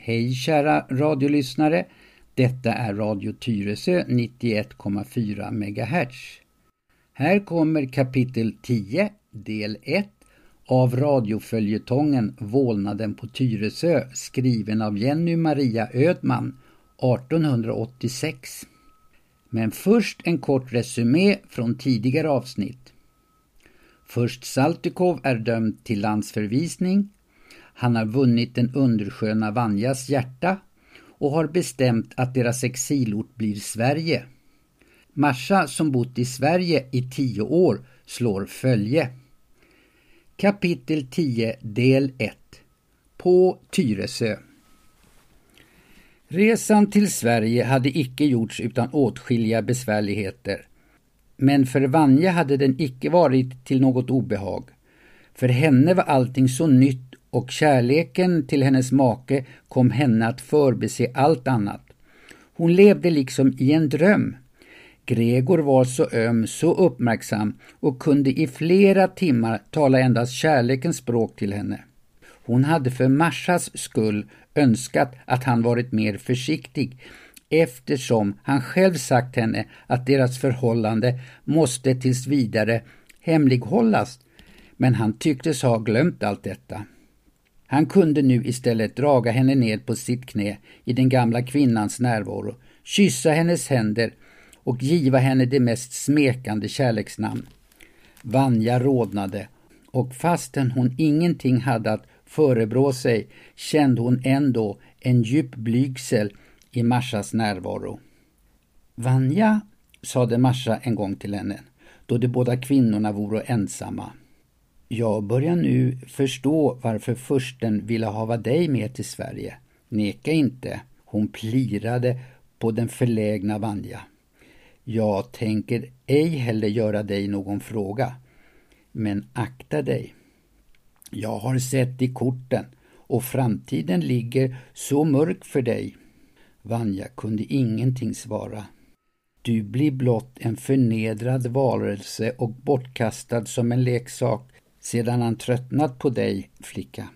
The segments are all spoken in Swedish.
Hej kära radiolyssnare, detta är Radio Tyresö 91,4 MHz. Här kommer kapitel 10, del 1 av radioföljetongen Vålnaden på Tyresö, skriven av Jenny Maria Ödman 1886. Men först en kort resumé från tidigare avsnitt. Först Saltykov är dömd till landsförvisning. Han har vunnit den undersköna Vanjas hjärta och har bestämt att deras exilort blir Sverige. Masha, som bott i Sverige i 10 år, slår följe. Kapitel 10, del 1. På Tyresö. Resan till Sverige hade icke gjorts utan åtskilliga besvärligheter. Men för Vanja hade den icke varit till något obehag. För henne var allting så nytt och kärleken till hennes make kom henne att förbise allt annat. Hon levde liksom i en dröm. Gregor var så öm, så uppmärksam och kunde i flera timmar tala endast kärlekens språk till henne. Hon hade för Mashas skull önskat att han varit mer försiktig, eftersom han själv sagt henne att deras förhållande måste tills vidare hemlighållas, men han tycktes ha glömt allt detta. Han kunde nu istället draga henne ned på sitt knä i den gamla kvinnans närvaro, kyssa hennes händer och giva henne det mest smekande kärleksnamn. Vanja rodnade, och fastän hon ingenting hade att förebrå sig kände hon ändå en djup blygsel i Mashas närvaro. Vanja, sade Masha en gång till henne, då de båda kvinnorna vore ensamma. Jag börjar nu förstå varför fursten ville hava dig med till Sverige. Neka inte, hon plirade på den förlägna Vanja. Jag tänker ej heller göra dig någon fråga, men akta dig. Jag har sett i korten och framtiden ligger så mörk för dig. Vanja kunde ingenting svara. Du blir blott en förnedrad varelse och bortkastad som en leksak sedan han tröttnat på dig, flicka.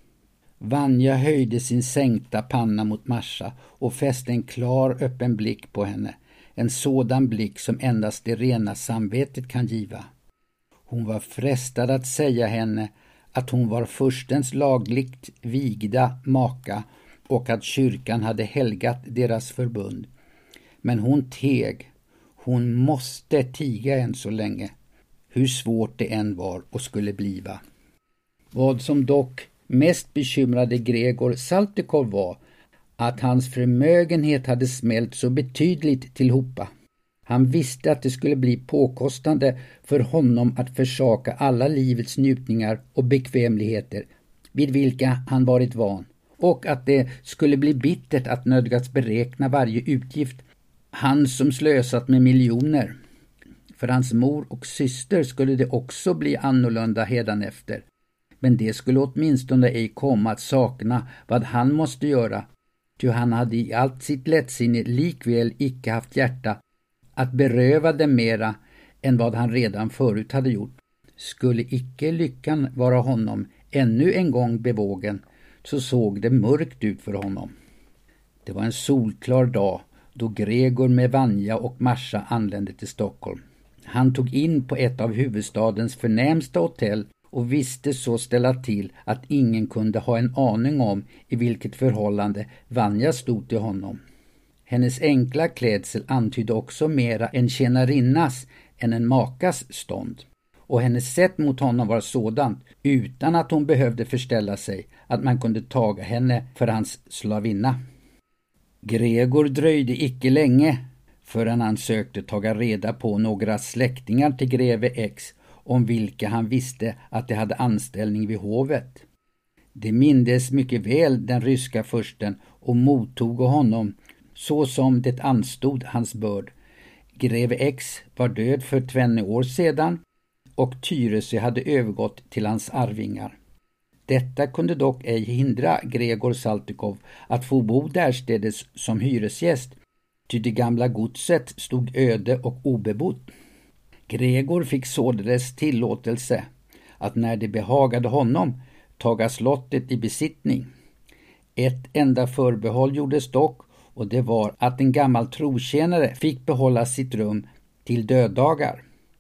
Vanja höjde sin sänkta panna mot Masha och fäste en klar öppen blick på henne. En sådan blick som endast det rena samvetet kan giva. Hon var frestad att säga henne att hon var furstens lagligt vigda maka och att kyrkan hade helgat deras förbund. Men hon teg. Hon måste tiga än så länge, hur svårt det än var och skulle bliva. Vad som dock mest bekymrade Gregor Saltykov var att hans förmögenhet hade smält så betydligt tillhopa. Han visste att det skulle bli påkostande för honom att försaka alla livets njutningar och bekvämligheter vid vilka han varit van, och att det skulle bli bittert att nödgas beräkna varje utgift, han som slösat med miljoner. För hans mor och syster skulle det också bli annorlunda hädanefter, men det skulle åtminstone ej komma att sakna vad han måste göra, ty han hade i allt sitt lättsinne likväl icke haft hjärta att beröva dem mera än vad han redan förut hade gjort. Skulle icke lyckan vara honom ännu en gång bevågen, så såg det mörkt ut för honom. Det var en solklar dag då Gregor med Vanja och Masha anlände till Stockholm. Han tog in på ett av huvudstadens förnämsta hotell och visste så ställa till att ingen kunde ha en aning om i vilket förhållande Vanja stod till honom. Hennes enkla klädsel antydde också mera en tjänarinnas än en makas stånd, och hennes sätt mot honom var sådant, utan att hon behövde förställa sig, att man kunde taga henne för hans slavinna. Gregor dröjde icke länge förrän han sökte taga reda på några släktingar till greve X, om vilka han visste att de hade anställning vid hovet. De mindes mycket väl den ryska fursten och mottog honom så som det anstod hans börd. Greve X var död för 20 år sedan och Tyresö hade övergått till hans arvingar. Detta kunde dock ej hindra Gregor Saltykov att få bo därstädes som hyresgäst, ty det gamla godset stod öde och obebott. Gregor fick således tillåtelse att när det behagade honom taga slottet i besittning. Ett enda förbehåll gjordes dock, och det var att en gammal trotjänare fick behålla sitt rum till döddagar.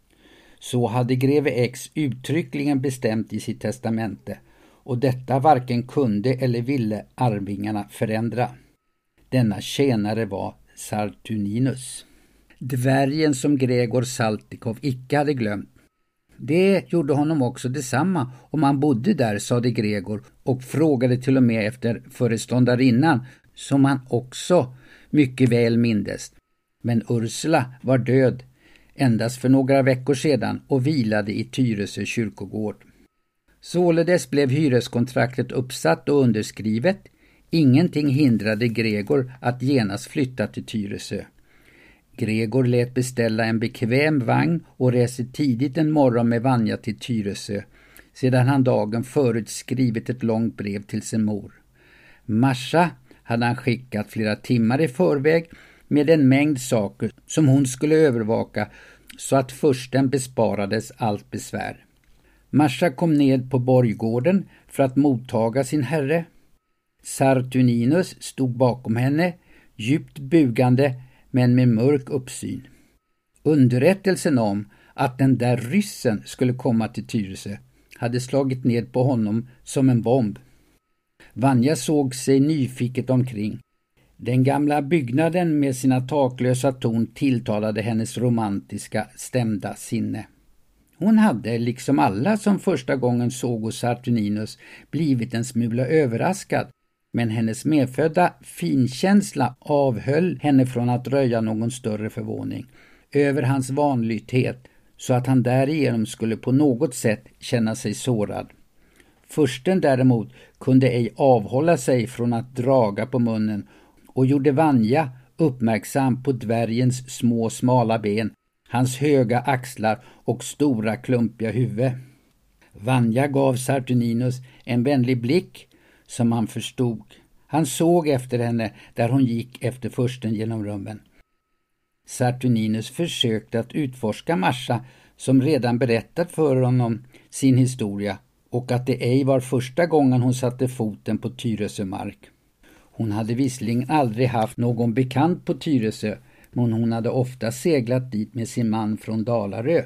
Så hade greve X uttryckligen bestämt i sitt testamente, och detta varken kunde eller ville arvingarna förändra. Denna tjänare var Saturninus, dvärgen som Gregor Saltykov icke hade glömt. Det gjorde honom också detsamma om han bodde där, sade Gregor, och frågade till och med efter föreståndarinnan, som han också mycket väl mindes. Men Ursula var död endast för några veckor sedan och vilade i Tyresö kyrkogård. Således blev hyreskontraktet uppsatt och underskrivet. Ingenting hindrade Gregor att genast flytta till Tyresö. Gregor lät beställa en bekväm vagn och reste tidigt en morgon med Vanja till Tyresö, sedan han dagen förut skrivit ett långt brev till sin mor. Masha hade han skickat flera timmar i förväg med en mängd saker som hon skulle övervaka, så att fursten besparades allt besvär. Masha kom ned på borggården för att mottaga sin herre. Saturninus stod bakom henne, djupt bugande men med mörk uppsyn. Underrättelsen om att den där ryssen skulle komma till Tyresö hade slagit ned på honom som en bomb. Vanja såg sig nyfiket omkring. Den gamla byggnaden med sina taklösa torn tilltalade hennes romantiska, stämda sinne. Hon hade, liksom alla som första gången såg Saturninus, blivit en smula överraskad, men hennes medfödda finkänsla avhöll henne från att röja någon större förvåning över hans vanlythet, så att han därigenom skulle på något sätt känna sig sårad. Fursten däremot kunde ej avhålla sig från att draga på munnen och gjorde Vanja uppmärksam på dvärgens små smala ben, hans höga axlar och stora klumpiga huvud. Vanja gav Saturninus en vänlig blick som han förstod. Han såg efter henne där hon gick efter fursten genom rummen. Saturninus försökte att utforska Masha, som redan berättat för honom sin historia, och att det ej var första gången hon satte foten på Tyresö mark. Hon hade visserligen aldrig haft någon bekant på Tyresö, men hon hade ofta seglat dit med sin man från Dalarö.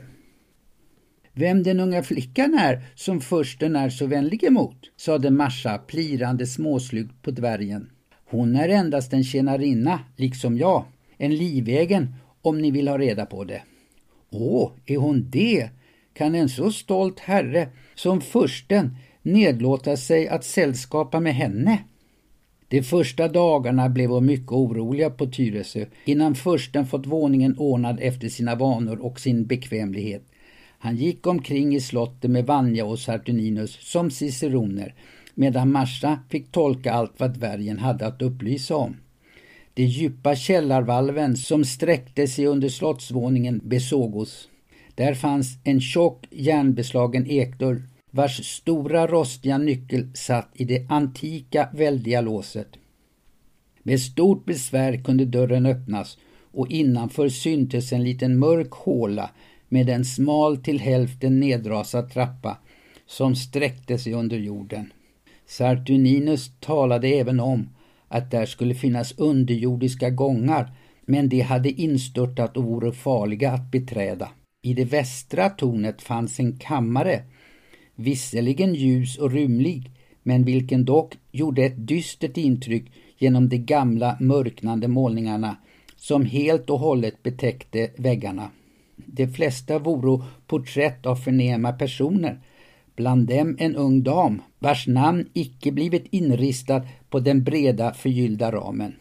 Vem den unga flickan är som fursten är så vänlig emot, sade Masha plirande småslugt på dvärgen. Hon är endast en tjänarinna, liksom jag, en livegen om ni vill ha reda på det. Åh, är hon det? Kan en så stolt herre som fursten nedlåta sig att sällskapa med henne? De första dagarna blev hon mycket oroliga på Tyresö innan fursten fått våningen ordnad efter sina vanor och sin bekvämlighet. Han gick omkring i slottet med Vanja och Saturninus som ciceroner, medan Masha fick tolka allt vad dvärgen hade att upplysa om. De djupa källarvalven som sträckte sig under slottsvåningen besågos. Där fanns en tjock järnbeslagen ekdörr, vars stora rostiga nyckel satt i det antika väldiga låset. Med stort besvär kunde dörren öppnas, och innanför syntes en liten mörk håla med en smal till hälften nedrasad trappa som sträckte sig under jorden. Saturninus talade även om att där skulle finnas underjordiska gångar, men de hade instörtat och vore farliga att beträda. I det västra tornet fanns en kammare, visserligen ljus och rymlig, men vilken dock gjorde ett dystert intryck genom de gamla mörknande målningarna som helt och hållet betäckte väggarna. De flesta voro porträtt av förnäma personer, bland dem en ung dam, vars namn icke blivit inristad på den breda förgyllda ramen.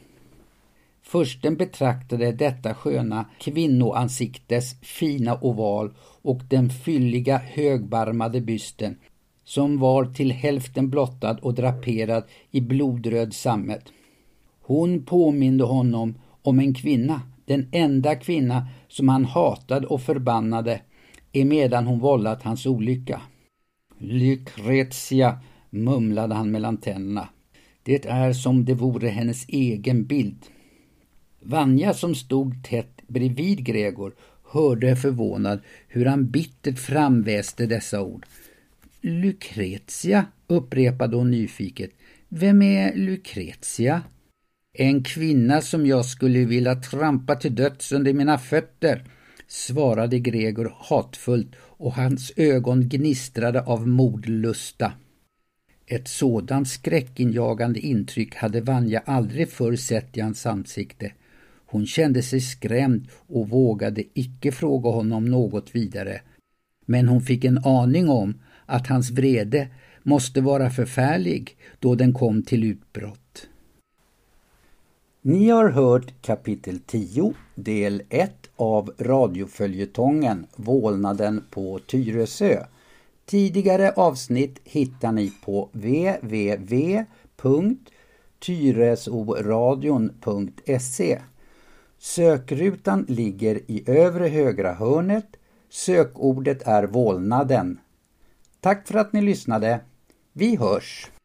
Fursten betraktade detta sköna kvinnoansiktes fina oval och den fylliga högbarmade bysten, som var till hälften blottad och draperad i blodröd sammet. Hon påminde honom om en kvinna, den enda kvinna som han hatade och förbannade, emedan hon vållat hans olycka. Lucretia, mumlade han mellan tänderna. Det är som det vore hennes egen bild. Vanja, som stod tätt bredvid Gregor, hörde förvånad hur han bittert framväste dessa ord. Lucretia, upprepade hon nyfiket. Vem är Lucretia? En kvinna som jag skulle vilja trampa till döds under mina fötter, svarade Gregor hatfullt och hans ögon gnistrade av mordlusta. Ett sådant skräckinjagande intryck hade Vanja aldrig förr sett i hans ansikte. Hon kände sig skrämd och vågade icke fråga honom något vidare. Men hon fick en aning om att hans vrede måste vara förfärlig då den kom till utbrott. Ni har hört kapitel 10, del 1 av radioföljetongen Vålnaden på Tyresö. Tidigare avsnitt hittar ni på www.tyresoradion.se. Sökrutan ligger i övre högra hörnet. Sökordet är Vålnaden. Tack för att ni lyssnade. Vi hörs!